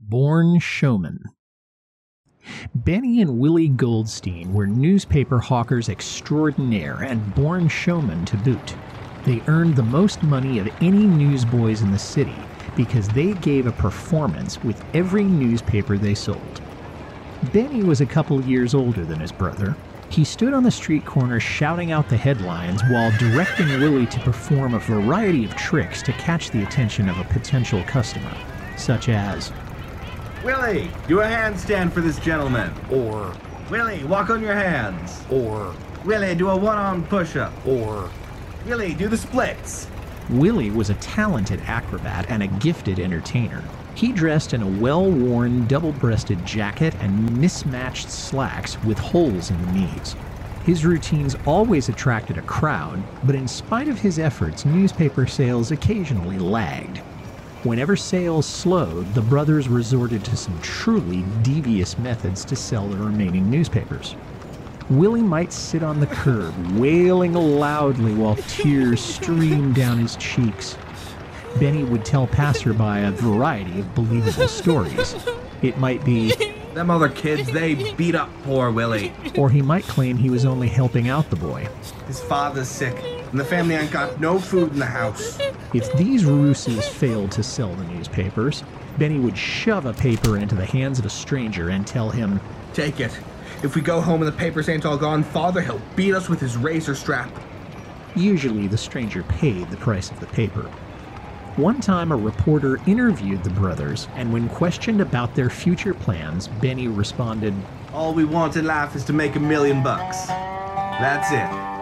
Born Showman. Benny and Willie Goldstein were newspaper hawkers extraordinaire and born showmen to boot. They earned the most money of any newsboys in the city because they gave a performance with every newspaper they sold. Benny was a couple years older than his brother. He stood on the street corner shouting out the headlines while directing Willie to perform a variety of tricks to catch the attention of a potential customer, such as, "Willie, do a handstand for this gentleman." Or, "Willie, walk on your hands." or, "Willie, do a one-arm push-up." or, "Willie, do the splits." Willie was a talented acrobat and a gifted entertainer. He dressed in a well-worn, double-breasted jacket and mismatched slacks with holes in the knees. His routines always attracted a crowd, but in spite of his efforts, newspaper sales occasionally lagged. Whenever sales slowed, the brothers resorted to some truly devious methods to sell the remaining newspapers. Willie might sit on the curb, wailing loudly while tears streamed down his cheeks. Benny would tell passerby a variety of believable stories. It might be, "Them other kids, they beat up poor Willie. or he might claim he was only helping out the boy. His father's sick, and the family ain't got no food in the house." If these ruses failed to sell the newspapers, Benny would shove a paper into the hands of a stranger and tell him, "Take it. If we go home and the papers ain't all gone, Father, he'll beat us with his razor strap." Usually the stranger paid the price of the paper. One time a reporter interviewed the brothers, and when questioned about their future plans, Benny responded, "All we want in life is to make $1 million. That's it."